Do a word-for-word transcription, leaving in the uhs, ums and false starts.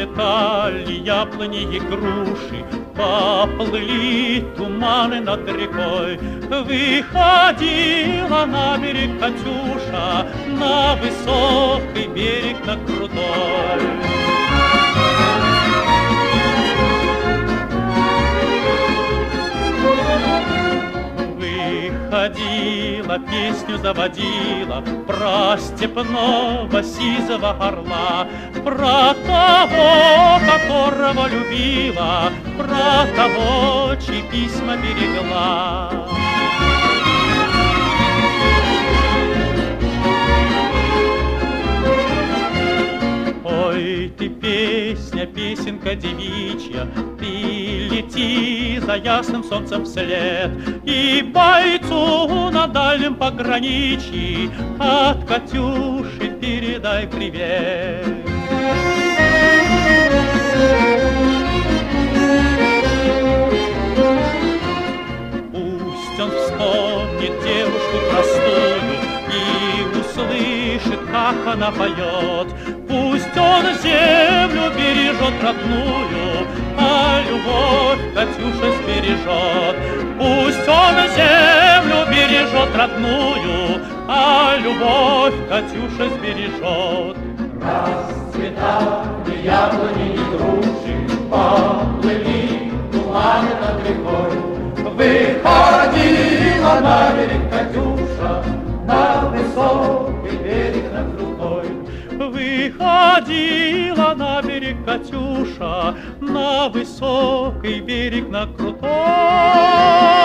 Расцветали яблони и груши, поплыли туманы над рекой. Выходила на берег Катюша, на высокий берег, на крутой. Выходила, песню заводила про степного сизого орла, про того, которого любила, про того, чьи письма берегла. Ой, ты песня, песенка девичья, ты лети за ясным солнцем вслед, и бойцу на дальнем пограничье от Катюши передай привет. Пусть он вспомнит девушку простую и услышит, как она поет. Пусть он землю бережет родную, а любовь Катюша сбережет. Пусть он землю бережет родную, а любовь Катюша сбережет. Расцветали яблони и груши, поплыли туманы над рекой. Выходила на берег Катюша, на высокий берег, на крутой. Выходила на берег Катюша, на высокий берег, на крутой.